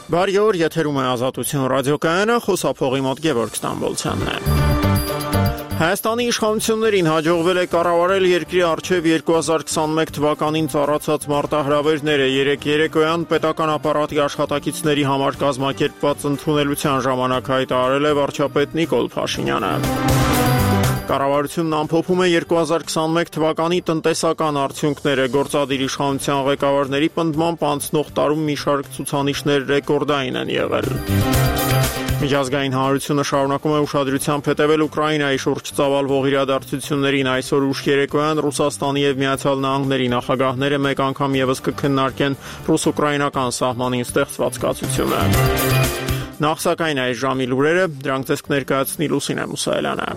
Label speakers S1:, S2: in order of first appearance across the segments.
S1: Բարի օր, եթերում է Ազատություն ռադիոկայանը, խոսափողի մոտ Գևորգ Ստամբոլցյանն է։ Հայաստանի իշխանություններին հաջողվել է կառավարել երկրի առջև 2021 թվականին ծառացած մարտահրավերները։ Երեկոյան պետական ապարատի աշխատակիցների համար կազմակերպված ընդունելության ժամանակ հայտարարել է վարչապետ Նիկոլ Փաշինյանը։ Կառավարությունն ամփոփում է 2021 թվականի տնտեսական արդյունքները։ Գործադիր իշխանության ղեկավարների պնդմամբ անցնող տարում մի շարք ցուցանիշներ ռեկորդային են եղել։ Միջազգային հանրությունը շարունակում է ուշադրությամբ հետևել Ուկրաինայի շուրջ ծավալվող իրադարձություններին։ Այսօր ուշ երեկոյան Ռուսաստանի եւ Միացյալ Նահանգների նախագահները մեկ անգամ եւս կքննարկեն ռուս-ուկրաինական սահմանին ստեղծված կացությունը։ Նախ սակայն այս ժամի լուրերը, դրանք ձեզ կներկայացնի Լուսինե Մուսայելյանը։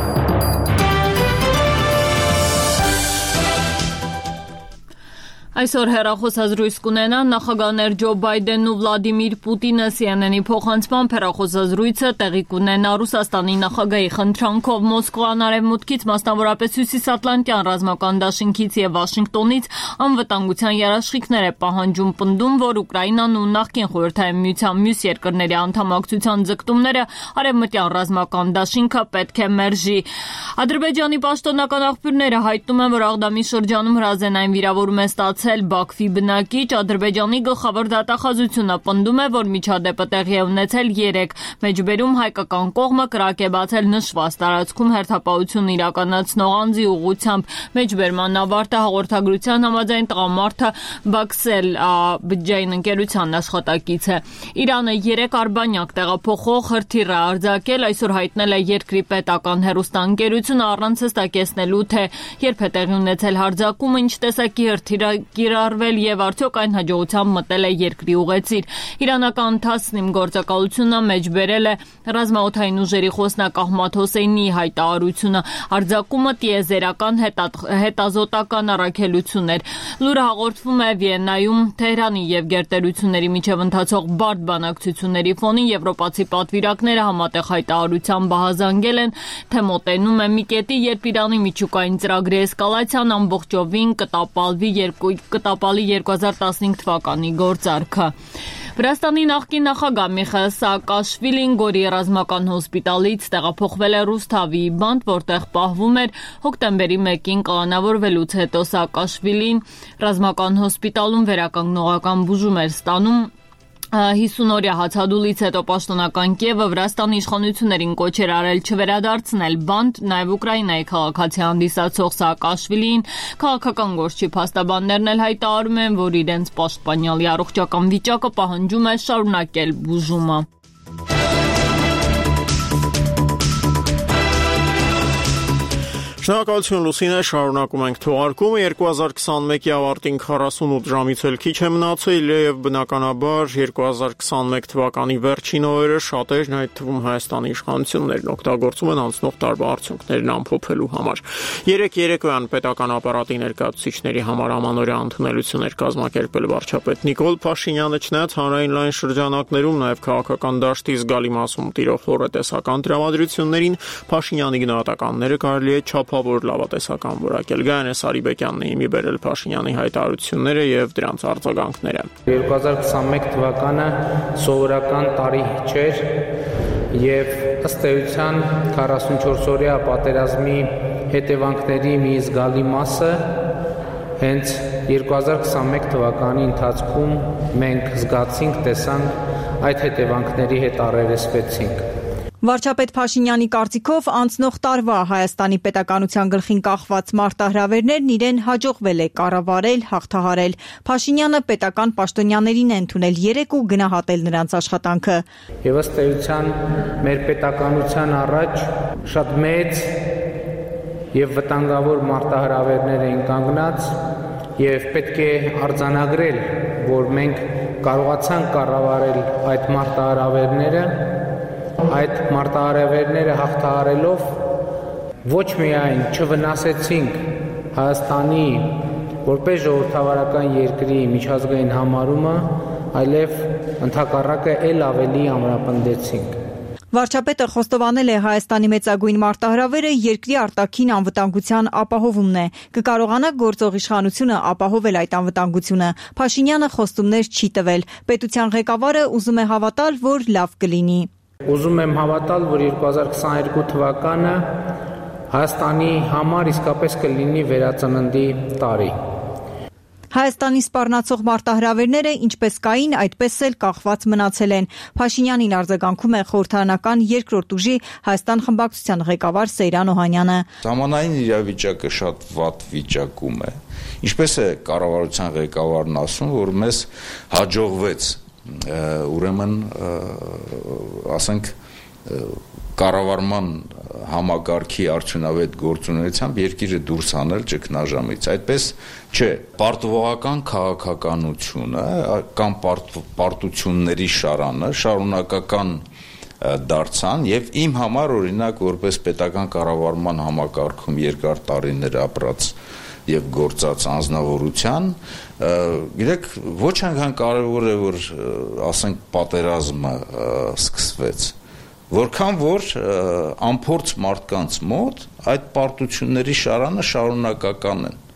S2: Այսօր հեռախոսազրույց կունենան նախագահներ Ջո Բայդենն ու Վլադիմիր Պուտինը։ CNN-ի փոխանցմամբ հեռախոսազրույցը տեղի կունենա Ռուսաստանի նախագահի խնդրանքով Մոսկվան արևմուտքից, մասնավորապես Հյուսիսատլանտյան ռազմական դաշինքից եւ Վաշինգտոնից անվտանգության երաշխիքներ է պահանջում, պնդում, որ Ուկրաինան ու նախկին Խորհրդային Միության մյուս երկրների անդամակցության ձգտումները արևմտյան ռազմական դաշինքը պետք է մերժի։ Ադրբեջանի պաշտոնական աղբյուրները հայտնում են, որ Աղդամի շրջանում հրազենային վիրավորում է ստացել Բաքվի բնակիչ։ Ադրբեջանի գլխավոր դատախազությունը պնդում է, որ միջադեպը տեղի է ունեցել 3 մեջբերում հայկական կողմը կրակ է բացել նշված տարածքում հերթապահություն իրականացնող անձի ուղղությամբ։ Մեջբերման ավարտը հաղորդագրության համաձայն տղամարդը Բաքսել բջջային ընկերության աշխատակից է։ Իրանը 3 արբանյակ տեղափոխող հրթիռ է արձակել, այսօր հայտնել է երկրի պետական հեռուստաընկերությունը առանց հստակեցնելու, թե երբ է տեղի ունեցել հարձակումը, ինչ տեսակի հրթիռ կիրառվել եւ արդյոք այն հաջողությամբ մտել է երկրի ուղեցիր։ Իրանական Թասնիմ գործակալությունը մեջբերել է ռազմաօդային ուժերի խոսնակ Ահմադ Հոսեյնի հայտարարությունը։ Արձակումը տիեզերական հետազոտական առաքելություն էր։ Լուրը հաղորդվում է Վիեննայում Թեհրանի եւ գերտերությունների միջև ընթացող բարդ բանակցությունների ֆոնին։ Եվրոպացի պատվիրակները համատեղ հայտարարությամբ ահազանգել են, թե մոտենում է մի կետի, երբ Իրանի միջուկային ծրագրի էսկալացիան ամբողջովին կտապալի 2015 թվականի գործարքը։ Վրաստանի նախկին նախագահ Միխայիլ Սաակաշվիլին Գորի ռազմական հոսպիտալից տեղափոխվել է Ռուսթավիի բանտ, որտեղ պահվում էր։ Հոկտեմբերի 1-ին կանոնավորվելուց հետո Սաակաշվիլին ռազմական հոսպիտալում վերականգնողական բուժում էր ստանում։ 50-օրյա հացադուլից հետո պաշտոնական Կիևը Վրաստանի իշխանություններին կոչ էր արել չվերադարձնել բանտ, նաև Ուկրաինայի քաղաքացի հանդիսացող Սաակաշվիլիին քաղաքական գործչի փաստաբաններն էլ հայտարարում են, որ իրենց պաշտպանյալի առողջական վիճակը պահանջում է շարունակել բուժումը։
S1: Շնորհակալություն Լուսինե, շարունակում ենք թողարկումը։ 2021-ի ավարտին 48 ժամից էլ քիչ է մնացել եւ բնականաբար 2021 թվականի վերջին օրերը շատերն, այդ թվում Հայաստանի իշխանություններն օգտագործում են անցնող տարվա արդյունքներն ամփոփելու համար։ Երեկոյան պետական ապարատի ներկայացուցիչների համար ամանորյա ընդունելություն էր կազմակերպել վարչապետ Նիկոլ Փաշինյանը, չնայած հանրային լայն շրջանակներում, նաեւ քաղաքական դաշտի զգալի մասում տիրող հորետեսական տրամադրություններին Փաշինյանի գնահատականները կարելի է որ լավատեսական որակել։ Գայանե Սարիբեկյանն է իմի բերել Փաշինյանի հայտարարությունները եւ դրանց արձագանքները։
S3: 2021 թվականը սովորական տարի չէր եւ ըստ էության 44-օրյա պատերազմի հետևանքների մի զգալի մասը հենց 2021 թվականի ընթացքում մենք զգացինք, տեսանք, այդ հետևանքների հետ առերեսվեցինք։
S4: Վարչապետ Փաշինյանի կարծիքով անցնող տարվա Հայաստանի պետականության գլխին կախված մարտահրավերներն իրեն հաջողվել է կառավարել, հաղթահարել։ Փաշինյանը պետական պաշտոնյաներին է ընդունել 3 ու գնահատել նրանց աշխատանքը։
S3: Եվ ըստ էության մեր պետականության առաջ շատ մեծ եւ վտանգավոր մարտահրավերներ են կանգնած եւ պետք է արձանագրել, որ մենք կարողացանք կառավարել այդ մարտահրավերները։ Այդ մարտահրավերները հաղթահարելով ոչ միայն չվնասեցինք Հայաստանի որպես ժողովրդավարական երկրի միջազգային համարումը, այլև ընդհակառակը ել ավելի ամրապնդեցինք։
S4: Վարչապետը խոստովանել է Հայաստանի մեծագույն մարտահրավերը երկրի արտաքին անվտանգության ապահովումն է։ Կկարողանա գործող իշխանությունը ապահովել այդ անվտանգությունը։ Փաշինյանը խոստումներ չի տվել։ Պետության ղեկավարը ուզում է հավատալ, որ լավ կլինի։
S3: Ուզում եմ հավատալ, որ 2022 թվականը Հայաստանի համար իսկապես կլինի վերածննդի տարի։
S4: Հայաստանի սպառնացող մարտահրավերները ինչպես կային, այդպես էլ կախված մնացել են։ Փաշինյանին արձագանքում է խորհրդարանական երկրորդ ուժի Հայաստան խմբակցության ղեկավար Սեյրան Օհանյանը։
S5: Ժամանային իրավիճակը շատ վատ վիճակում է։ Ինչպես է կառավարության ղեկավարն ասում, որ մեզ հաջողվեց, ուրեմն ասենք կառավարման համագարքի արդյունավետ գործունեությամբ երկիրը դուրս հանել ճգնաժամից։ Այդպես չէ, պարտվողական քաղաքականությունը կամ պարտությունների շարանը շարունակական դարձան եւ իմ համար օրինակ որպես պետական կառավարման համակարգում երկար տարիներ ապրած եւ գործած անձնավորության, գիտեք, ոչ այնքան կարեւոր է, որ ասենք պատերազմը սկսվեց, որքան որ անփորձ մարդկանց մոտ այդ պարտությունների շարանը շարունակական են։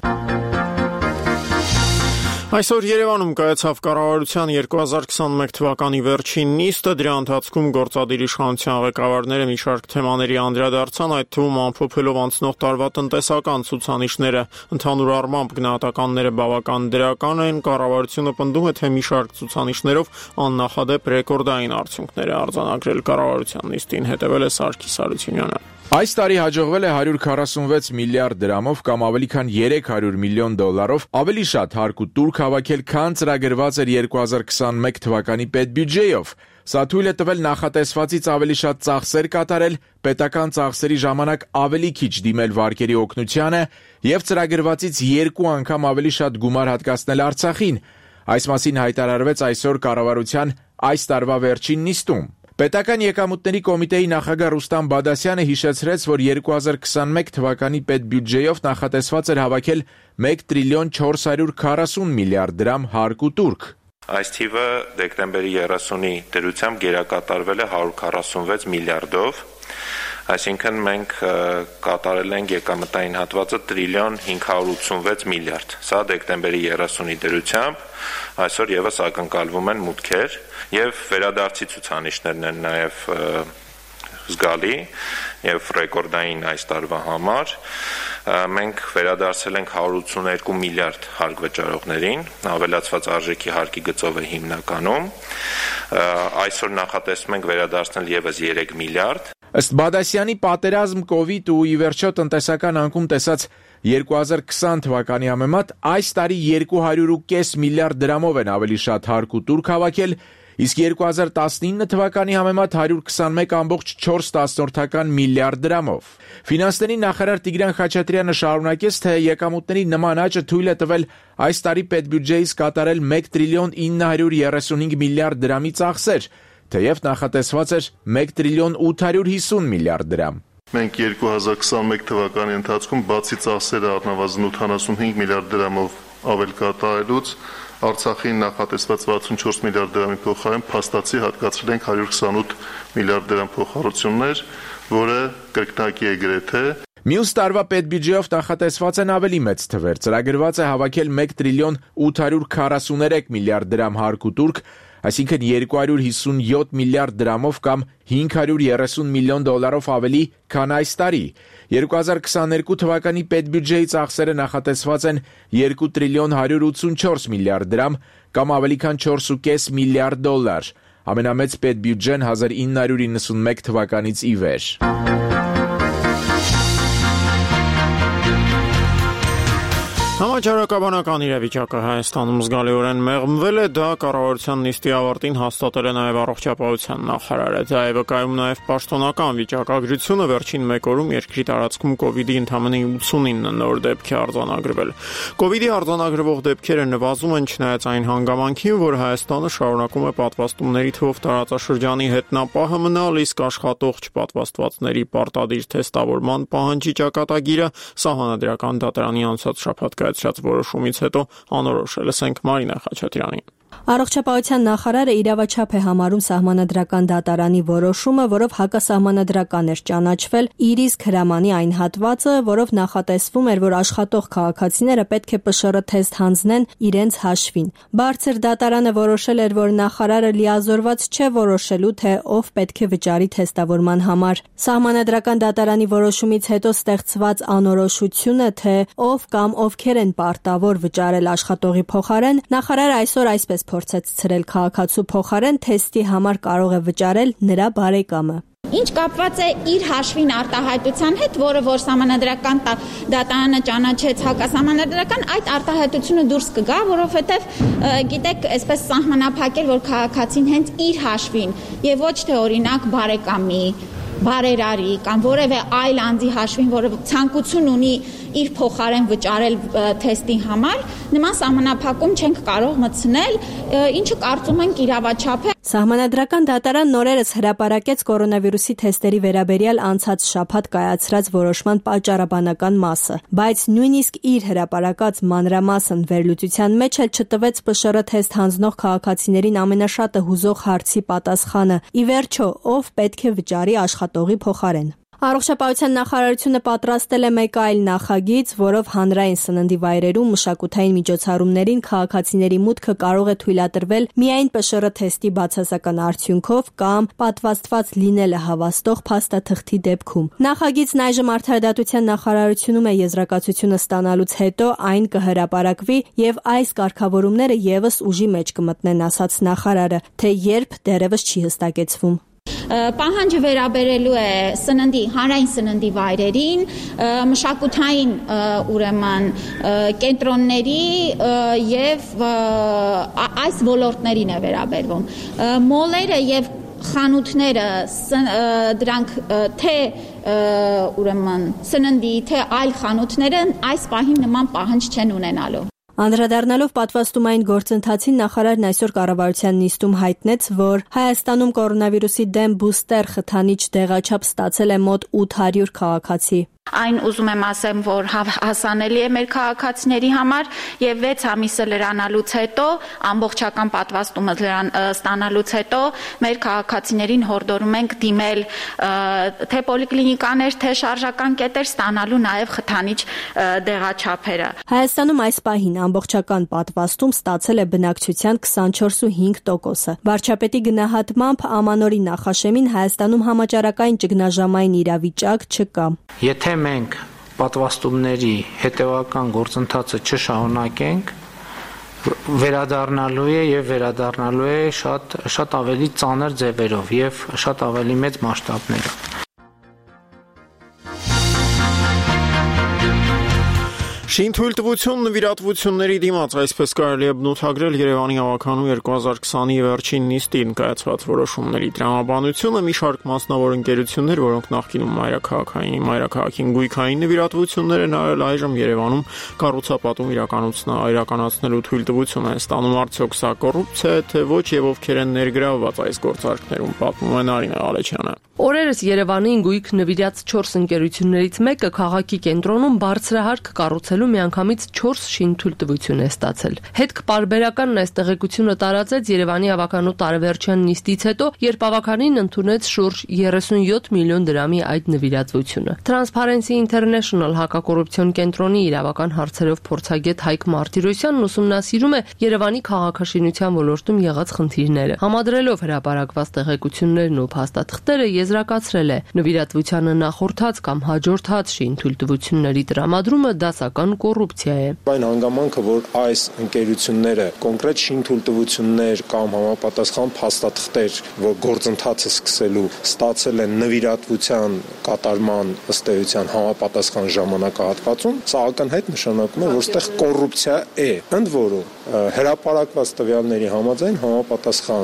S1: Այսօր Երևանում կայացավ կառավարության 2021 թվականի վերջին նիստը, դրա ընթացքում գործադիր իշխանության ղեկավարները մի շարք թեմաների անդրադարձան, այդ թվում ամփոփելով անցնող տարվա տնտեսական ցուցանիշները։ Ընդհանուր առմամբ գնահատականները բավական դրական են, կառավարությունը պնդում է, թե մի շարք ցուցանիշներով աննախադեպ ռեկորդային արդյունքներ է արձանագրել կառավարության նիստին, հետևել է Սարգիս Հարությունյանը։
S6: Այս տարի հաջողվել է 146 միլիարդ դրամով կամ ավելի քան 300 միլիոն դոլարով ավելի շատ հարկ ու տուրք հավաքել, քան ծրագրված էր 2021 թվականի պետբյուջեով։ Սա թույլ է տվել նախատեսվածից ավելի շատ ծախսեր կատարել, պետական ծախսերի ժամանակ ավելի քիչ դիմել վարկերի օգնությանը եւ ծրագրվածից 2 անգամ ավելի շատ գումար հատկացնել Արցախին։ Այս մասին հայտարարվեց այսօր կառավարության այս տարվա վերջին նիստում։ Պետական եկամուտների կոմիտեի նախագահ Ռուստամ Բադասյանը հիշեցրեց, որ 2021 թվականի պետբյուջեով նախատեսված էր հավաքել 1 տրիլիոն 440 միլիարդ դրամ հարկ ու տուրք։
S7: Այս թիվը դեկտեմբերի 30-ի դրությամբ գերակատարվել է 146 միլիարդով, այսինքն մենք կատարել ենք եկամտային հատվածը տրիլիոն 586 միլիարդ։ Սա դեկտեմբերի 30-ի դրությամբ այսօր եւս ակնկալվում են մուտքեր եւ վերադարձի ցուցանիշներն են նաեւ զգալի եւ ռեկորդային այս տարվա համար մենք վերադարձել ենք 182 միլիարդ հարկ վճարողներին, ավելացված արժեքի հարկի գծով է հիմնականում, այսօր նախատեսում ենք վերադարձնել եւս 3 միլիարդ։
S6: Ըստ Բադասյանի պատերազմ, կովիդ ու ի վերջո տնտեսական անկում տեսած 2020 թվականի համեմատ այս տարի 200.5 միլիարդ դրամով են ավելի շատ հարկ ու տուրք հավաքել, իսկ 2019 թվականի համեմատ 121.4 միլիարդ դրամով։ Ֆինանսների նախարար Տիգրան Խաչատրյանը շարունակեց, թե եկամուտների նման աճը թույլ է տվել այս տարի պետբյուջեից կատարել 1 տրիլիոն 935 միլիարդ դրամի ծախսեր, թեև նախատեսված էր 1 տրիլիոն 850 միլիարդ դրամ։
S8: Մենք 2021 թվականի ընթացքում բացի ծախսերը առնվազն 85 միլիարդ դրամով ավել կատարելուց Արցախին նախատեսված 64 միլիարդ դրամի փոխարեն փաստացի հատկացրել ենք 128 միլիարդ դրամ փոխհարություններ, որը կրկնակի է գրեթե։
S6: Մյուս տարվա պետբյուջեով նախատեսված են ավելի մեծ թվեր, ծրագրված է հավաքել 1 տրիլիոն 843 միլիարդ դրամ հարկ ու տուրք, այսինքն 257 միլիարդ դրամով կամ 530 միլիոն դոլարով ավելի, քան այս տարի։ 2022 թվականի պետբյուջեի ծախսերը նախատեսված են 2 տրիլիոն 184 միլիարդ դրամ կամ ավելի քան 4.5 միլիարդ դոլար։ Ամենամեծ պետբյուջեն 1991 թվականից ի վեր։
S1: Համաճարակաբանական իրավիճակը Հայաստանում զգալիորեն մեղմվել է, դա կառավարության նիստի ավարտին հաստատել է նաև առողջապահության նախարարը։ Դա է վկայում նաև պաշտոնական վիճակագրությունը, վերջին 1 օրում երկրի տարածքում կովիդի ընդամենը 89 նոր դեպք է արձանագրվել։ Կովիդի արձանագրվող դեպքերը նվազում են չնայած այն հանգամանքին, որ Հայաստանը շարունակում է պատվաստումների թվով տարածաշրջանի հետնապահը մնալ, իսկ աշխատող չպատվաստվածների պարտադիր թեստավորման պահանջի ճակատագիրը Սահմանադրական դատարանի անցած շաբաթ կայացրած որոշումից հետո անորոշ է։ Լսենք Մարինա Խաչատրյանին։
S9: Առողջապահության նախարարը իրավաչափ է համարում սահմանադրական դատարանի որոշումը, որով հակասահմանադրական էր ճանաչվել իր իսկ հրամանի այն հատվածը, որով նախատեսվում էր, որ աշխատող քաղաքացիները պետք է ՊՇՌ թեստ հանձնեն իրենց հաշվին։ Բարձր դատարանը որոշել էր, որ նախարարը լիազորված չէ որոշելու, թե ով պետք է վճարի թեստավորման համար։ Սահմանադրական դատարանի որոշումից հետո ստեղծված անորոշությունը, թե ով կամ ովքեր են պարտավոր վճարել աշխատողի փոխարեն, նախարարը այսօր այսպես փորձեց ցրել քաղաքացու փոխարեն թեստի համար կարող է վճարել նրա բարեկամը։
S10: Ինչ կապված է իր հաշվին արտահայտության հետ, որը որ սահմանադրական դատարանը ճանաչեց հակասահմանադրական, այդ արտահայտությունը դուրս կգա, որովհետև գիտեք, այսպես սահմանափակել, որ քաղաքացին հենց իր հաշվին եւ ոչ թե օրինակ բարեկամի, բարերարի կամ որևէ այլ անձի հաշվին, որը ցանկություն ունի իր փոխարեն վճարել թեստի համար, նման սահմանափակում չենք կարող մտցնել, ինչը կարծում ենք իրավաչափ է։
S9: Սահմանադրական դատարան նորերս հրապարակեց կորոնավիրուսի թեստերի վերաբերյալ անցած շաբաթ կայացրած որոշման պատճառաբանական մասը, բայց նույնիսկ իր հրապարակած մանրամասն վերլուծության մեջ էլ չտվեց ՊՇՌ թեստ հանձնող քաղաքացիներին ամենաշատը հուզող հարցի պատասխանը՝ ի վերջո, ով պետք է վճարի աշխատողի փոխարեն։ Առողջապահության նախարարությունը պատրաստել է մեկ այլ նախագիծ, որով հանրային սննդի վայրերում մշակութային միջոցառումներին քաղաքացիների մուտքը կարող է թույլատրվել միայն ՊՇՌ թեստի բացասական արդյունքով կամ պատվաստված լինելը հավաստող փաստաթղթի դեպքում։ Նախագիծն այժմ Արդարադատության նախարարությունում է եզրակացությունը ստանալուց հետո այն կհրապարակվի եւ այս կարգավորումները եւս ուժի մեջ կմտնեն, ասաց նախարարը, թե երբ դեռևս չի հստակեցվում։
S10: Պահանջը վերաբերելու է սննդի, հանրային սննդի վայրերին, մշակութային ուրեմն կենտրոնների եւ այս ոլորտներին է վերաբերվում։ Մոլերը եւ խանութները դրանք թե ուրեմն սննդի, թե այլ խանութները այս պահին նման պահանջ չեն ունենալու։
S9: Անդրադառնալով պատվաստումային գործընթացին նախարարն այսօր կառավարության նիստում հայտնեց, որ Հայաստանում կորոնավիրուսի դեմ բուստեր խթանիչ դեղաչափ ստացել է մոտ 800 քաղաքացի։
S10: Այն ուզում եմ ասեմ, որ հասանելի է մեր քաղաքացիների համար եւ 6 ամիսը լրանալուց հետո, ամբողջական պատվաստումը ստանալուց հետո մեր քաղաքացիներին հորդորում ենք դիմել թե պոլիկլինիկաներ, թե շարժական կետեր ստանալու նաեւ խթանիչ դեղաչափերը։
S9: Հայաստանում այս պահին ամբողջական պատվաստում ստացել է բնակչության 24.5%-ը։ Վարչապետի գնահատմամբ ամանորի նախաշեմին Հայաստանում համաճարակային ճգնաժամային իրավիճակ չկա։
S3: Եթե մենք պատվաստումների հետևական գործընթացը չշարունակենք, վերադառնալու է շատ ավելի ծանր ձևերով եւ շատ ավելի մեծ մասշտաբներով։
S1: Շինթույլտվություն նվիրատվությունների դիմաց, այսպես կարելի է բնութագրել Երևանի հավաքանու 2020-ի վերջին նիստին կայացված որոշումների տրամաբանությունը մի շարք մասնավոր ընկերություններ, որոնք նախկինում մայրաքաղաքին գույքային նվիրատվություններ են արել, այժմ Երևանում կառուցապատում իրականացնելու թույլտվություն են ստանում, արդյոք սա կոռուպցիա է, թե ոչ եւ ովքեր են ներգրավված այս գործարքներում, պատմում է Նարինե Ալեչյանը։
S11: Օրերս Երևանին գույք նվիրած 4 ընկերություններից մեկը քաղաքի կենտրոնում բարձրահարկ կառուցելու միանգամից 4 շինթույլտվություն է ստացել։ Հետք-պարբերականն այս տեղեկությունը տարածեց Երևանի հավաքանու տարեվերջյան նիստից հետո, երբ հավաքանին ընդունեց շուրջ 37 միլիոն դրամի այդ նվիրատվությունը։ Transparency International հակակոռուպցիոն կենտրոնի իրավական հարցերով փորձագետ Հայկ Մարտիրոսյանն ուսումնասիրում է Երևանի քաղաքաշինության ոլորտում եղած խնդիրները։ Համադրելով հրապարակված տեղեկություններն ու փաստաթղթերը եզրակացրել է, նվիրատվությանը նախորդած կամ հաջորդած շինթույլտվությունների տրամադրումը դասական կոռուպցիա է։
S12: Այն հանգամանքը, որ այս ընկերությունները կոնկրետ շինթույլտվություններ կամ համապատասխան փաստաթղթեր, որ գործընթացը սկսելու ստացել են նվիրատվության կատարման ըստ էության համապատասխան ժամանակահատվածում, սա ակնհայտ նշանակում է, որ այստեղ կոռուպցիա է։ Ընդ որում, հրապարակված տվյալների համաձայն համապատասխան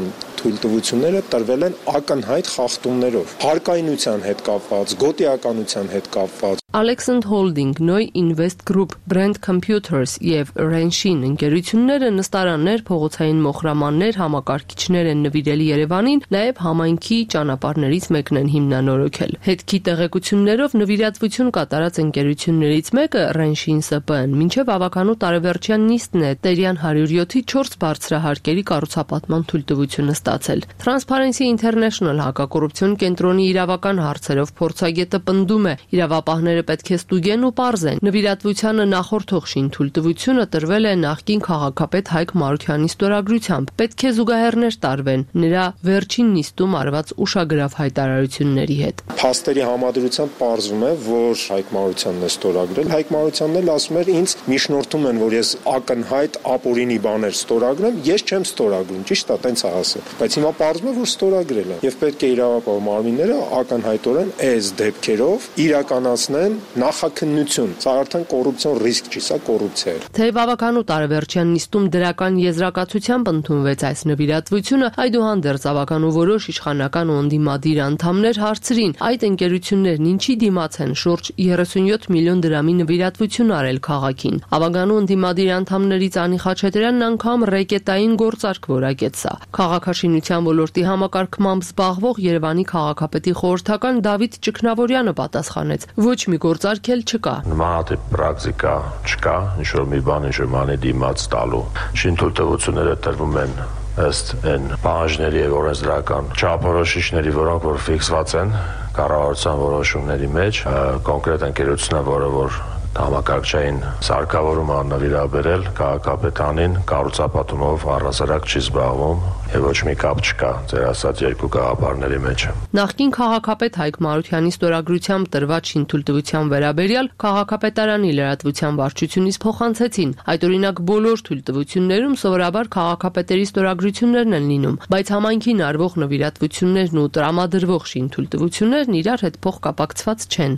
S12: թույլտվությունները տրվել են ակնհայտ խախտումներով, հարկայնության հետ կապված, գոտիականության հետ կապված։
S11: Alexand Holding, Noi Invest Group, Brand Computers եւ Renshin ընկերությունները նստարաններ, փողոցային մոխրամաններ, համակարգիչներ են նվիրել Երևանին, նաեւ համայնքի ճանապարհներից մեկն են հիմնանորոգել։ Հետքի տեղեկություններով նվիրատվություն կատարած ընկերություններից մեկը Renshin SP-ն մինչեւ ավականու տարեվերջյան նիստն է Տերյան 107-ի 4 բարձրահարկերի կառուցապատման թույլտվությունը ստացել։ Transparency International հակակոռուպցիոն կենտրոնի իրավական հարցերով փորձագետը պնդում է, իրավապահները պետք է ստուգեն ու պարզեն։ Նվիրատվությանը նախորդող շինթույլտվությունը տրվել է նախկին քաղաքապետ Հայկ Մարուքյանի ստորագրությամբ։ Պետք է զուգահեռներ տարվեն նրա վերջին նիստում արված ուշագրավ հայտարարությունների հետ։
S12: Փաստերի համադրությամբ պարզվում է, որ Հայկ Մարուքյանն է ստորագրել։ Հայկ Մարուքյանն էլ ասում էր ինձ միջնորդում են, որ ես ակնհայտ ապօրինի բաներ ստորագրեմ, ես չեմ ստորագրում, ճիշտ է, տենց է ասել։ Բայց հիմա պարզվում է, որ ստորագրել է։ Եվ պետք է իրավապահ մարմինները ակնհայտորեն այս դեպքերով իրականացնեն նախաքննություն։ Սա արդեն կոռուպցիոն ռիսկ չի, սա կոռուպցիա է։
S11: Թեև ավականու տարեվերջյան նիստում դրական եզրակացությամբ ընդունվեց այս նվիրատվությունը, այդուհանդերձ ավականու որոշ իշխանական ու ընդդիմադիր անդամներ հարցրին, այդ ընկերություններն ինչի դիմաց են շուրջ 37 միլիոն դրամի նվիրատվություն արել քաղաքին։ Ավականու ընդդիմադիր անդամներից Անի Խաչատրյանն անգամ ռեկետային գործարք որակեց սա։ Քաղաքաշինության ոլորտի համակարգմամբ զբաղվող Երևանի քաղաքապետի խորհրդական Դավիթ Ճգնավորյանը պատասխանեց. ոչ մի գործարք էլ չկա։
S13: Նմանատիպ պրակտիկա չկա, ինչ-որ մի բան, ինչ-որ մանի դիմաց տալու։ Շինթույլտվությունները տրվում են ըստ այն պահանջների եւ օրենսդրական չափորոշիչների, որոնք որ ֆիքսված են կառավարության որոշումների մեջ, կոնկրետ ընկերությունը, որը որ համակարգչային սարքավորումը նվիրաբերել քաղաքապետանին կառուցապատումով առհասարակ չի զբաղվում եւ ոչ մի կապ չկա ձեր ասած երկու գաղափարների մեջ։
S11: Նախկին քաղաքապետ Հայկ Մարուքյանի ստորագրությամբ տրված շինթույլտվության վերաբերյալ քաղաքապետարանի լրատվության վարչությունից փոխանցեցին։ Այդ օրինակ բոլոր թույլտվություններում սովորաբար քաղաքապետերի ստորագրություններն են լինում, բայց համայնքին արվող նվիրատվություններն ու տրամադրվող շինթույլտվություններն իրար հետ փոխկապակցված չեն։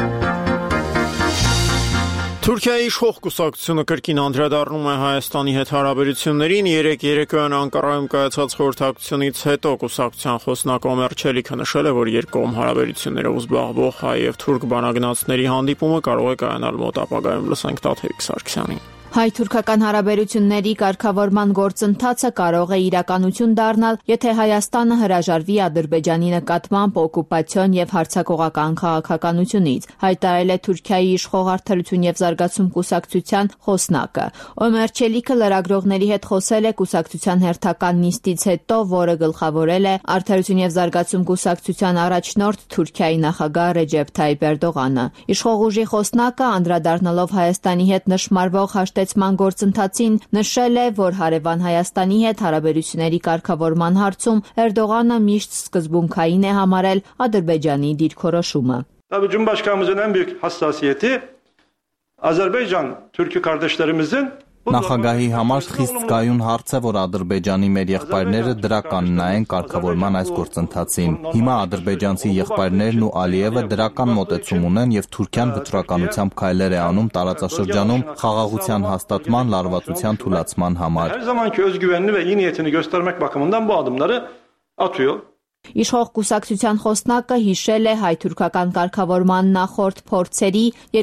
S1: Թուրքիայի իշխող կուսակցությունը կրկին անդրադառնում է Հայաստանի հետ հարաբերություններին։ Երեկոյան Անկարայում կայացած խորհրդակցությունից հետո կուսակցության խոսնակ Օմեր Չելիքը նշել է, որ երկկողմ հարաբերություններով զբաղվող հայ եւ թուրք բանագնացների հանդիպումը կարող է կայանալ մոտ ապագայում։ Լսենք Տաթևիկ Սարգսյանին։
S4: Հայ-թուրքական հարաբերությունների կարգավորման գործընթացը կարող է իրականություն դառնալ, եթե Հայաստանը հրաժարվի Ադրբեջանի նկատմամբ օկուպացիոն եւ հարձակողական քաղաքականությունից, հայտարարել է Թուրքիայի իշխող Արդարություն եւ զարգացում կուսակցության խոսնակը։ Օմեր Չելիքը լրագրողների հետ խոսել է կուսակցության հերթական նիստից հետո, որը գլխավորել է Արդարություն եւ զարգացում կուսակցության առաջնորդ Թուրքիայի նախագահ Ռեջեփ Թայիփ Էրդողանը։ Իշխող ուժի խոսնակը անդրադառնալով Հայաստանի հետ նշмарվող հաշտեցման գործընթացին նշել է, որ հարևան Հայաստանի հետ հարաբերությունների կարգավորման հարցում Էրդողանը միշտ սկզբունքային է համարել Ադրբեջանի դիրքորոշումը։
S14: Tabii Cumhurbaşkanımızın en büyük hassasiyeti Azerbaycan Türk kardeşlerimizin
S15: Նախագահի համար խիստ զգայուն հարց է, որ Ադրբեջանի մեր եղբայրները դրական նայեն կարգավորման այս գործընթացին։ Հիմա ադրբեջանցի եղբայրներն ու Ալիևը դրական մոտեցում ունեն եւ Թուրքիան վճռականությամբ քայլեր է անում տարածաշրջանում խաղաղության հաստատման, լարվածության թուլացման համար։
S14: Her zamanki özgüvenini ve iyi niyetini göstermek bakımından bu adımları atıyor.
S4: Իշխող կուսակցության խոսնակը հիշել է հայ-թուրքական կարգավորման նախորդ փորձերի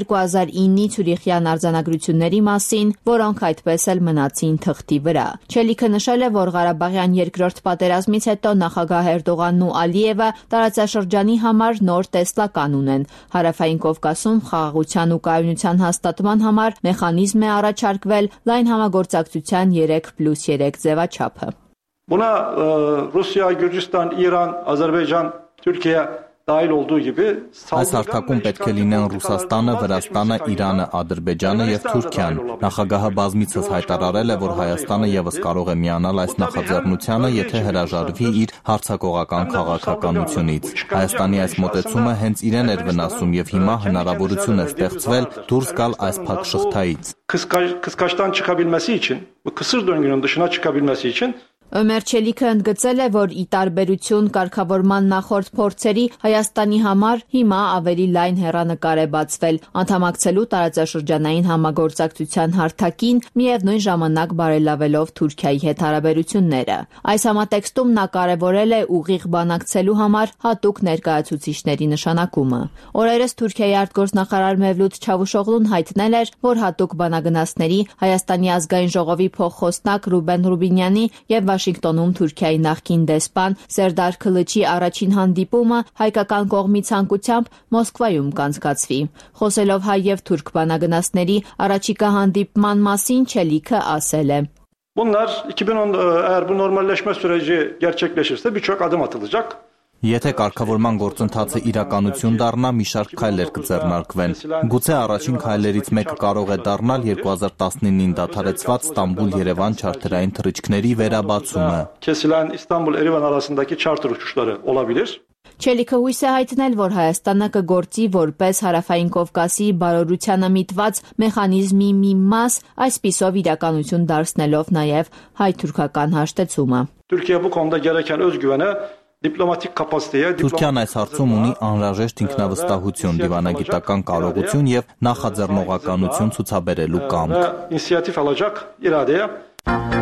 S4: 2009-ի Ցյուրիխյան արձանագրությունների մասին, որոնք այդպես էլ մնացին թղթի վրա։ Չելիքը նշել է, որ Ղարաբաղյան երկրորդ պատերազմից հետո նախագահ Էրդողանն ու Ալիևը տարածաշրջանի համար նոր տեսլական ունեն։ Հարավային Կովկասում խաղաղության ու կայունության հաստատման համար մեխանիզմ է առաջարկվել լայն համագործակցության 3+3 ձևաչափը։
S14: Buna Rusya, Gürcistan, İran, Azerbaycan, Türkiye dahil olduğu gibi
S15: Այս հարթակում պետք է լինեն Ռուսաստանը, Վրաստանը, Իրանը, Ադրբեջանը եւ Թուրքիան։ Նախագահը բազմիցս հայտարարել է, որ Հայաստանը եւս կարող է միանալ այս նախաձեռնությանը, եթե հրաժարվի իր հարձակողական քաղաքականությունից։ Հայաստանի այս մոտեցումը հենց իրեն էր վնասում եւ հիմա հնարավորություն է ստեղծվել դուրս գալ այս փակ շղթայից։
S14: Kıskaçtan çıkabilmesi için, bu kısır döngünün dışına çıkabilmesi için
S9: Ömer Çelikը ընդգծել է, որ ի տարբերություն կարգավորման նախորդ փորձերի Հայաստանի համար հիմա ավելի լայն հեռանկար է բացվել, անդամակցելու տարածաշրջանային համագործակցության հարթակին, միևնույն ժամանակ բարելավելով Թուրքիայի հետ հարաբերությունները։ Այս համատեքստում նա կարևորել է ուղիղ բանակցելու համար հատուկ ներկայացուցիչների նշանակումը։ Օրերս Թուրքիայի արտգործնախարար Մևլութ Չավուշօղլուն հայտնել էր, որ հատուկ բանագնացների Հայաստանի ազգային ժողովի փոխխոսնակ Ռուբեն Ռուբինյանի եւ Վաշինգտոնում Թուրքիայի նախկին դեսպան Սերդար Քլիչի առաջին հանդիպումը հայկական կողմի ցանկությամբ Մոսկվայում կանցկացվի։ Խոսելով հայ եւ թուրք բանագնացների առաջիկա հանդիպման մասին Çelik'e ասել է.
S14: Bunlar 2010 eğer bu normalleşme süreci gerçekleşirse birçok adım atılacak.
S15: Եթե կարգավորման գործընթացը իրականություն դառնա, մի շարք քայլեր կձեռնարկվեն։ Գուցե առաջին քայլերից մեկը կարող է դառնալ 2019-ին դադարեցված Ստամբուլ-Երևան չարթերային թռիչքների վերաբացումը։
S14: Kesilen İstanbul-Erivan arasındaki charter uçuşları olabilir.
S9: Çelik'ը հույս է հայտնել, որ Հայաստանը կգործի որպես Հարավային Կովկասի բարօրությանը միտված մեխանիզմի մի մաս, այսպիսով իրականություն դարձնելով նաև հայ-թուրքական հաշտեցումը։
S14: Türkiye bu konuda gereken özgüvene
S15: Թուրքիան այս հարցում ունի անհրաժեշտ ինքնավստահություն, դիվանագիտական կարողություն եւ նախաձեռնողականություն ցուցաբերելու կամք։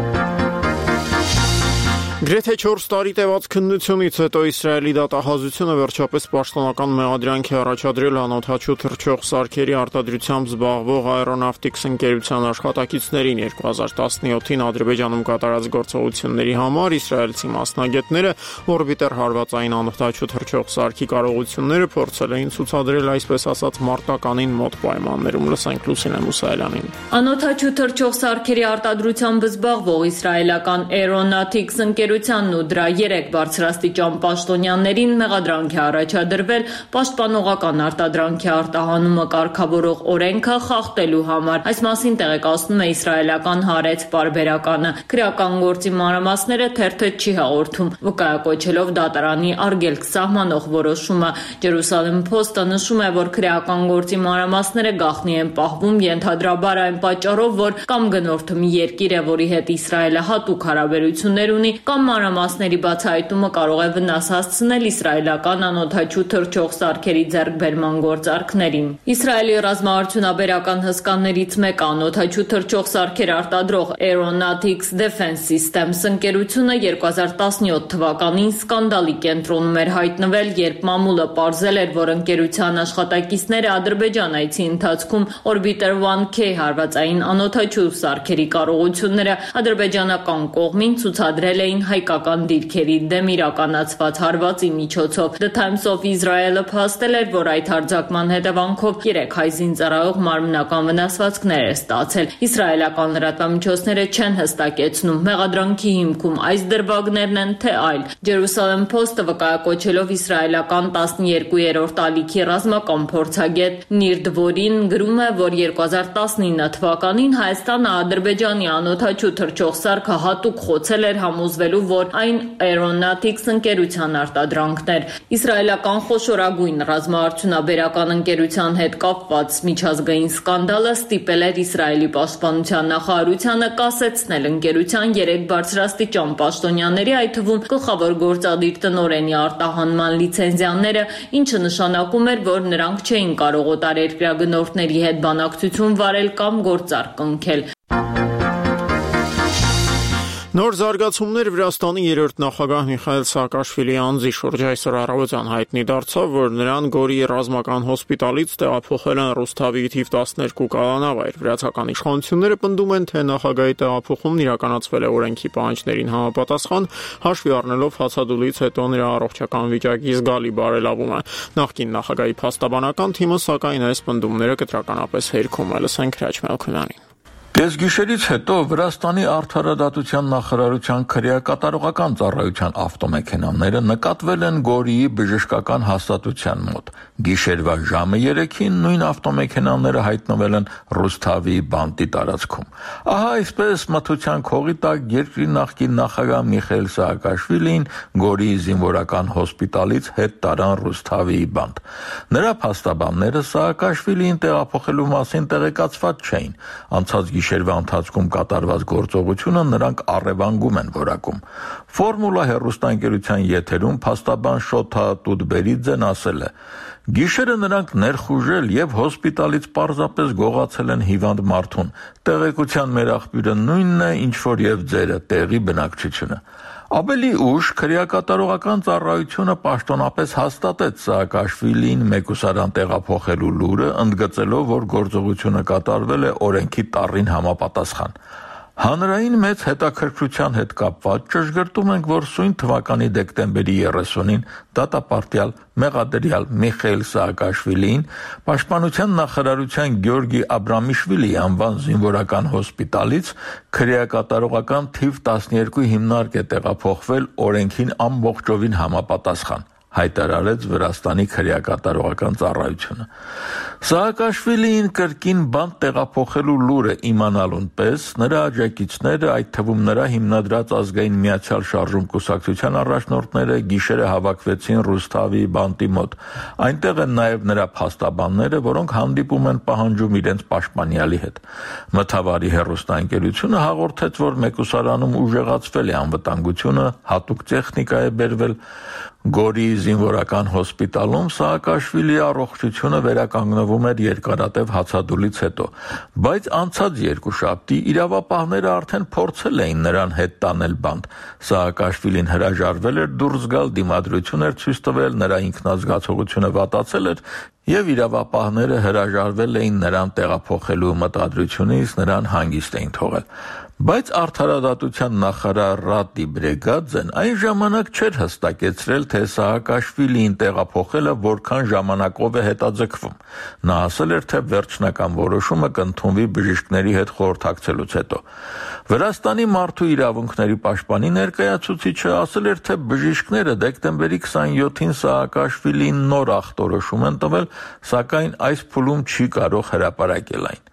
S1: Գրեթե 4 տարի տևած քննությունից հետո Իսրայելի դատահազությունը վերջապես պաշտոնական մեղադրանք է առաջադրել անօդաչու թռչող սարքերի արտադրությամբ զբաղվող Aeronautics ընկերության աշխատակիցներին 2017-ին Ադրբեջանում կատարած գործողությունների համար իսրայելցի մասնագետները օրբիտեր հարվածային անօդաչու թռչող սարքի կարողությունները փորձել էին ցուցադրել այսպես ասած մարտականին մոտ պայմաններում։ Լսենք Լուսինե Մուսայելյանին։
S2: Անօդաչու թռչող սարքերի արտադրությամբ զբաղվող իսրայելական Aeronautics ընկերությանն ու դրա 3 բարձրաստիճան պաշտոնյաներին մեղադրանք է առաջադրվել պաշտպանողական արտադրանքի արտահանումը կարգավորող օրենքը խախտելու համար։ Այս մասին տեղեկացնում է իսրայելական Հարեց պարբերականը։ Քրեական գործի մանրամասները թերթը չի հաղորդում, վկայակոչելով դատարանի արգելք սահմանող որոշումը։ Jerusalem Post-ը նշում է, որ քրեական գործի մանրամասները գաղտնի են պահվում ենթադրաբար այն պատճառով, որ կամ գնորդը մի երկիր է, որի հետ Իսրայելը հատուկ հարաբերություններ ունի, կամ մանրամասների բացահայտումը կարող է վնաս հասցնել իսրայելական անօդաչու թռչող սարքերի ձեռքբերման գործարքներին։ Իսրայելի ռազմաարդյունաբերական հսկաներից մեկը անօդաչու թռչող սարքեր արտադրող Aeronautics Defense Systems ընկերությունը 2017 թվականին սկանդալի կենտրոնում էր հայտնվել, երբ մամուլը պարզել էր, որ ընկերության աշխատակիցները Ադրբեջան այցի ընթացքում Orbiter 1K հարվածային անօդաչու սարքերի կարողությունները ադրբեջանական կողմին ցուցադրել էին հայկական դիրքերի դեմ իրականացված հարվածի միջոցով։ The Times of Israel-ը փաստել էր, որ այդ հարձակման հետևանքով 3 հայ զինծառայող մարմնական վնասվածքներ է ստացել։ Իսրայելական լրատվամիջոցները չեն հստակեցնում մեղադրանքի հիմքում այս դրվագներն են, թե այլ։ Jerusalem Post-ը վկայակոչելով իսրայելական 12-րդ ալիքի ռազմական փորձագետ Նիր Դվորին գրում է, որ 2019 թվականին Հայաստանը Ադրբեջանի անօդաչու թռչող սարքը հատուկ խոցել էր համոզվելու, որ այն Aeronautics ընկերության արտադրանքներ։ Իսրայելական խոշորագույն ռազմաարդյունաբերական ընկերության հետ կապված միջազգային սկանդալը ստիպել էր Իսրայելի պաշտպանության նախարարությանը կասեցնել ընկերության 3 բարձրաստիճան պաշտոնյաների, այդ թվում գլխավոր գործադիր տնօրենի արտահանման լիցենզիաները, ինչը նշանակում էր, որ նրանք չէին կարող օտարերկրյա գնորդների հետ բանակցություն վարել կամ գործարք կնքել։
S1: Նոր զարգացումներ Վրաստանի 3-րդ նախագահ Միխայել Սաակաշվիլիի անձի շուրջ այսօր առավոտյան հայտնի դարձավ, որ նրան Գորի ռազմական հոսպիտալից տեղափոխել են Ռուսթավի թիվ 12 կալանավայր։ Վրացական իշխանությունները պնդում են, թե նախագահի տեղափոխումն իրականացվել է օրենքի պահանջներին համապատասխան, հաշվի առնելով հացադուլից հետո նրա առողջական վիճակի զգալի բարելավումը։ Նախկին նախագահի փաստաբանական թիմը սակայն այս պնդումները կտրականապես հերքում է։ Լսենք Հրաչ Մելքոնյանին։
S16: Կեսգիշերից հետո Վրաստանի արդարադատության նախարարության քրեակատարողական ծառայության ավտոմեքենաները նկատվել են Գորիի բժշկական հաստատության մոտ։ Գիշերվա ժամը 3-ին նույն ավտոմեքենաները հայտնվել են Ռուսթավի բանտի տարածքում։ Ահա այսպես մթության քողի տակ երկրի նախկին նախագահ Միխայել Սաակաշվիլին Գորիի զինվորական հոսպիտալից հետ տարան Ռուսթավի բանտ։ Նրա փաստաբանները Սաակաշվիլիին տեղափոխելու մասին տեղեկացված չէին։ Անցած գիշերվա ընթացքում կատարված գործողությունը նրանք առևանգում են որակում։ Ֆորմուլա հեռուստաընկերության եթերում փաստաբան Շոթա Տուդբերիձեն ասել է. «Գիշերը նրանք ներխուժել եւ հոսպիտալից պարզապես գողացել են հիվանդ մարդուն։ Տեղեկության մեր աղբյուրը նույնն է, ինչ որ եւ ձերը, տեղի բնակչությունը»։ Ավելի ուշ քրեակատարողական ծառայությունը պաշտոնապես հաստատեց Սաակաշվիլիին մեկուսարան տեղափոխելու լուրը, ընդգծելով, որ գործողությունը կատարվել է օրենքի տառին համապատասխան։ Հանրային մեծ հետաքրքրության հետ կապված ճշգրտում ենք, որ սույն թվականի դեկտեմբերի 30-ին դատապարտյալ մեղադրյալ Միխայիլ Սաակաշվիլիին Պաշտպանության նախարարության Գյորգի Աբրամիշվիլիի անվան զինվորական հոսպիտալից քրեակատարողական թիվ 12 հիմնարկ է տեղափոխվել օրենքին ամբողջովին համապատասխան, հայտարարեց Վրաստանի քրեակատարողական ծառայությունը։ Սաակաշվիլիին կրկին բանտ տեղափոխելու լուրը իմանալուն պես նրա աջակիցները, այդ թվում նրա հիմնադրած ազգային միացյալ շարժում կուսակցության առաջնորդները գիշերը հավաքվեցին Ռուսթավի բանտի մոտ։ Այնտեղ են նաև նրա փաստաբանները, որոնք հանդիպում են պահանջում իրենց պաշտպանյալի հետ։ Մթավարի հեռուստաընկերությունը հաղորդեց, որ մեկուսարանում ուժեղացվել է անվտանգությունը, հատուկ տեխնիկա է բերվել։ Գորի զինվորական հոսպիտալում Սաակաշվիլիի առողջությունը վերականգնվում էր երկարատև հացադուլից հետո, բայց անցած երկուշաբթի իրավապահները արդեն փորձել էին նրան հետ տանել բանտ։ Սաակաշվիլին հրաժարվել էր դուրս գալ, դիմադրություն էր ցույց տվել, նրա ինքնազգացողությունը վատացել էր եւ իրավապահները հրաժարվել էին նրան տեղափոխելու մտադրությունից, նրան հանգիստ էին թողել։ Բայց արդարադատության նախարար Ռատի Բրեգաձեն այն ժամանակ չէր հստակեցրել, թե Սաակաշվիլիին տեղափոխելը որքան ժամանակով է հետաձգվում։ Նա ասել էր, թե վերջնական որոշումը կընդունվի բժիշկների հետ խորհրդակցելուց հետո։ Վրաստանի մարդու իրավունքների պաշտպանի ներկայացուցիչը ասել էր, թե բժիշկները դեկտեմբերի 27-ին Սաակաշվիլիին նոր ախտորոշում են տվել, սակայն այս փուլում չի կարող հրապարակել այն։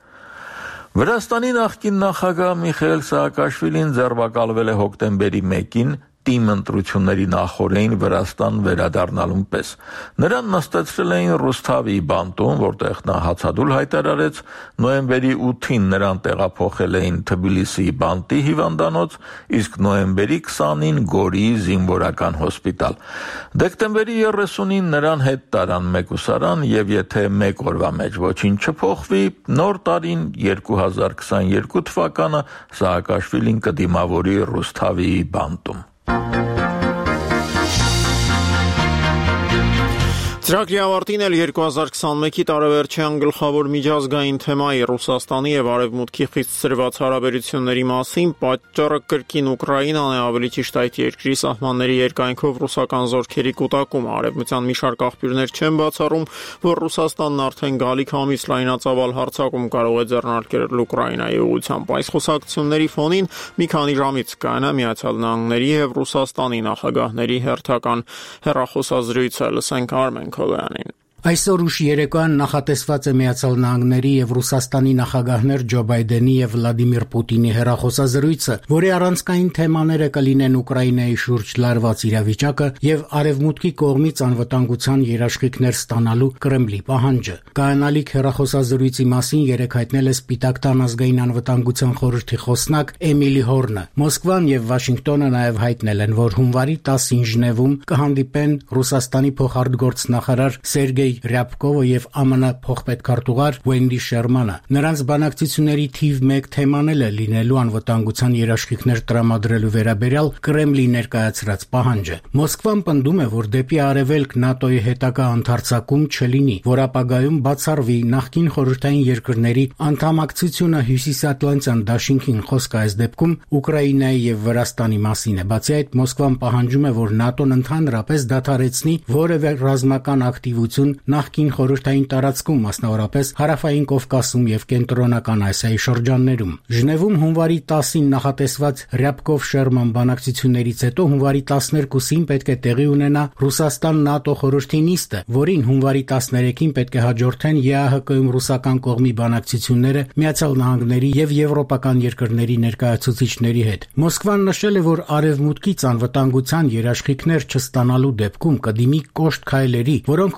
S16: Վրաստանի նախկին նախագահ Միխայիլ Սաակաշվիլին ձերբակալվել է հոկտեմբերի 1-ին թիմ ընտրությունների նախօրեին Վրաստան վերադառնալուն պես։ Նրան նստեցրել էին Ռուսթավի բանտում, որտեղ նա հացադուլ հայտարարեց, նոյեմբերի 8-ին նրան տեղափոխել էին Թբիլիսիի բանտի հիվանդանոց, իսկ նոյեմբերի 20-ին Գորիի զինվորական հոսպիտալ։ Դեկտեմբերի 30-ին նրան հետ տարան մեկուսարան եւ եթե մեկ օրվա մեջ ոչինչ չփոխվի, նոր տարին 2022 թվականը Սաակաշվիլին կդիմավորի Ռուսթավի բանտում։
S1: Ծրագրի ավարտին էլ 2021-ի տարեվերջյան գլխավոր միջազգային թեմայի Ռուսաստանի եւ Արևմուտքի խիստ սրված հարաբերությունների մասին պատճառը կրկին Ուկրաինան է, ավելի ճիշտ այդ երկրի սահմանների երկայնքով ռուսական զորքերի կուտակումը։ Արևմտյան մի շարք աղբյուրներ չեն բացառում, որ Ռուսաստանն արդեն գալիք ամիս լայնածավալ հարձակում կարող է ձեռնարկել Ուկրաինայի ուղղությամբ։ Այս խոսակցությունների ֆոնին մի քանի ժամից կանա Միացյալ Նահանգների եւ Ռուսաստանի նախագահների հերթական հեռախոսազրույցը, լսենք Արմեն Քոլյանին։
S17: Այսօր ուշ երեկոյան նախատեսված է Միացյալ Նահանգների եւ Ռուսաստանի նախագահներ Ջո Բայդենի եւ Վլադիմիր Պուտինի հեռախոսազրույցը, որի առանցքային թեմաները կլինեն Ուկրաինայի շուրջ լարված իրավիճակը եւ Արևմուտքի կողմից անվտանգության երաշխիքներ ստանալու Կրեմլի պահանջը։ Կանալիք հեռախոսազրույցի մասին երեկ հայտնել է Սպիտակ տան ազգային անվտանգության խորհրդի խոսնակ Էմիլի Հորնը։ Մոսկվան եւ Վաշինգտոնը նաեւ հայտնել են, որ հունվարի 10-ին Ժնևում կհանդիպեն Ռուսաստանի փոխարտգործնախարար Սերգեյ Ռյաբկովը եւ ԱՄՆ փոխպետքարտուղար Վենդի Շերմանը։ Նրանց բանակցությունների թիվ 1 թեման է լինելու անվտանգության երաշխիքներ տրամադրելու վերաբերյալ Կրեմլի ներկայացրած պահանջը։ Մոսկվան պնդում է, որ դեպի արևելք ՆԱՏՕ-ի հետագա ընդարձակում չլինի, որ ապագայում բացառվի նախկին խորհրդային երկրների անդամակցությունը Հյուսիսատլանտյան դաշինքին, խոսքը այս դեպքում Ուկրաինայի եւ Վրաստանի մասին է։ Բացի այդ, Մոսկվան պահանջում է, որ ՆԱՏՕ-ն ընդհանրապես դադարեցնի որևէ ռազմական ակտիվություն նախկին խորհրդային տարածքում, մասնավորապես Հարավային Կովկասում եւ Կենտրոնական Ասիայի շրջաններում։ Ժնևում հունվարի 10-ին նախատեսված Ռյաբկով-Շերման բանակցություններից հետո հունվարի 12-ին պետք է տեղի ունենա Ռուսաստան-ՆԱՏՕ խորհրդի նիստը, որին հունվարի 13-ին պետք է հաջորդեն ԵԱՀԿ-ում ռուսական կողմի բանակցությունները Միացյալ Նահանգների եւ եվրոպական երկրների ներկայացուցիչների հետ։ Մոսկվան նշել է, որ Արևմուտքից անվտանգության երաշխիքներ չստանալու դեպքում կդիմի կոշտ քայլերի, որոնք կունենան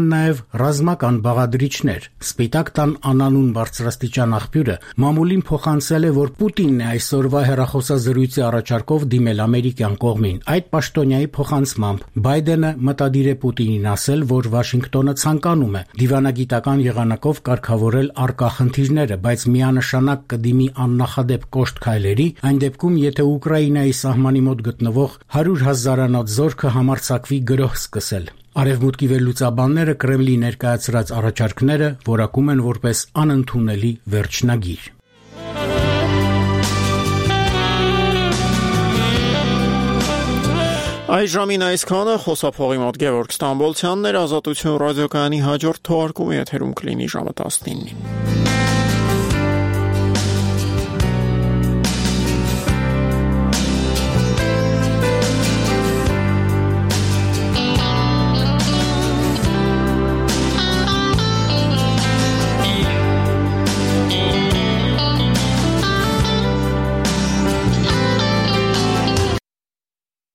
S17: կան նաև ռազմական բաղադրիչներ։ Սպիտակ տան անանուն բարձրաստիճան աղբյուրը մամուլին փոխանցել է, որ Պուտինն է այսօրվա հեռախոսազրույցի առաջարկով դիմել ամերիկյան կողմին։ Այդ պաշտոնյայի փոխանցմամբ Բայդենը մտադիր է Պուտինին ասել, որ Վաշինգտոնը ցանկանում է դիվանագիտական եղանակով կարգավորել առկա խնդիրները, բայց միանշանակ կդիմի աննախադեպ կոշտ քայլերի, այն դեպքում, եթե Ուկրաինայի սահմանի մոտ գտնվող 100,000-անոց զորքը համարձակվի գրոհ սկսել։ Արևմուտքի վերլուծաբանները Կրեմլի ներկայացրած առաջարկները որակում են որպես անընդունելի վերջնագիր։
S1: Այս ժամին այսքանը խոսափողի մոտ Գևորգ Ստամբոլցյանն էր, Ազատություն ռադիոկայանի հաջորդ թողարկումը եթերում կլինի ժամը 19-ին։